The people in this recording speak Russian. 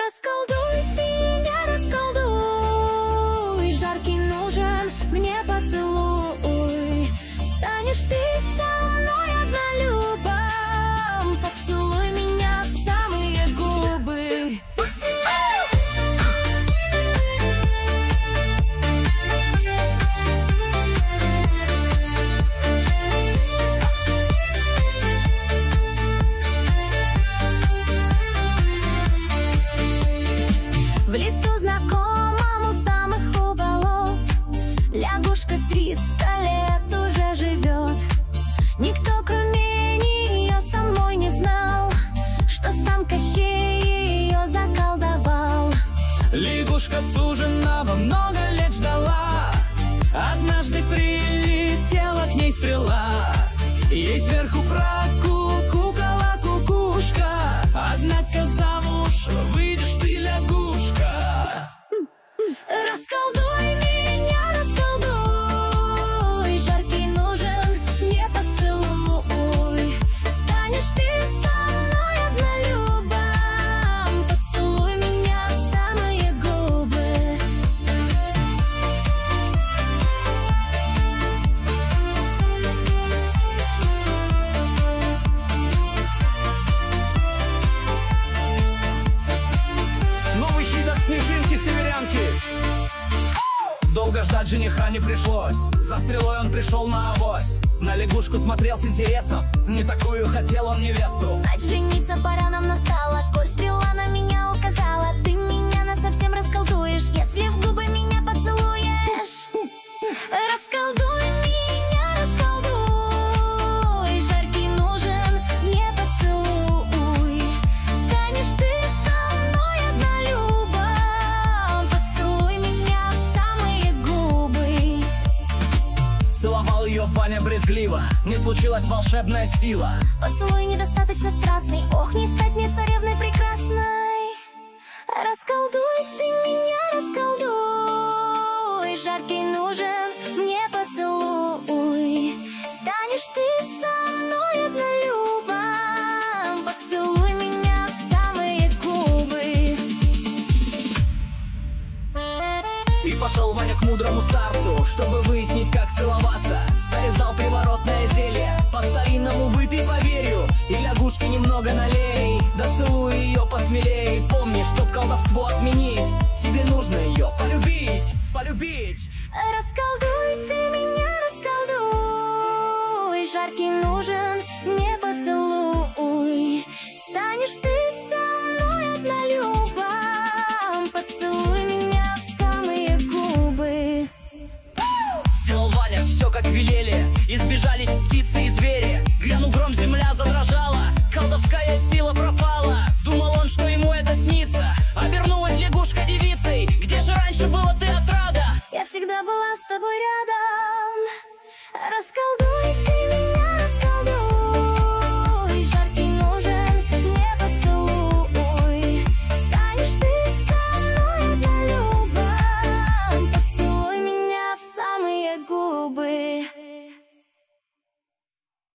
Расколдуй меня, расколдуй, жаркий нужен мне поцелуй. Станешь ты со мной однолюбом, поцелуй меня в самые губы. В лесу знакомом у самых уголов лягушка 300 лет уже живет. Никто, кроме нее, самой не знал, что сам Кощей ее заколдовал. Лягушка суженого много лет ждала. Однажды прилетела к ней стрела. Ей сверху прокукукала кукушка. Однако замуж выйдешь ты, лягушка. Расколдуй меня, расколдуй, жаркий нужен мне поцелуй. Станешь ты со мной однолюбом, поцелуй меня в самые губы. Новый хит от Снежинки-Северянки. Долго ждать жениха не пришлось. За стрелой он пришел на авось. На лягушку смотрел с интересом. Не такую хотел он невесту. Знать, жениться пора нам настала. Коль стрела на меня указала, ты меня насовсем расколдуешь, если в губы меня поцелуешь. Расколдуй меня, расколдуй, жаркий нужен мне поцелуй. Станешь ты со мной однолюбом, поцелуй меня в самые губы. Целовал ее Ваня брезгливо. Не случилась волшебная сила. Поцелуй недостаточно страстный, ох, не стать мне царевной прекрасной. Расколдуй ты меня, расколдуй, жаркий нужен мне поцелуй. Станешь ты со мной однолюбом, поцелуй меня в самые губы. И пошел Ваня к мудрому старцу, чтобы выяснить, как целоваться. Старец дал приворотное зелье. По старинному выпей поверью, и лягушки немного налей. Да целуй ее посмелей. Помни, чтоб колдовство отменить, тебе нужно ее полюбить, полюбить. Расколдуй ты меня, расколдуй, жаркий нужен мне поцелуй. Станешь ты со мной однолюбом, поцелуй меня в самые губы. Сделал Ваня все, как велели. Избежались птицы и звери. Грянул гром, земля задрожала. Колдовская сила пропала. Думал он, что ему это снится. Обернулась лягушка девицей. Где же раньше была ты, отрада? Я всегда была с тобой рядом. Расколдуй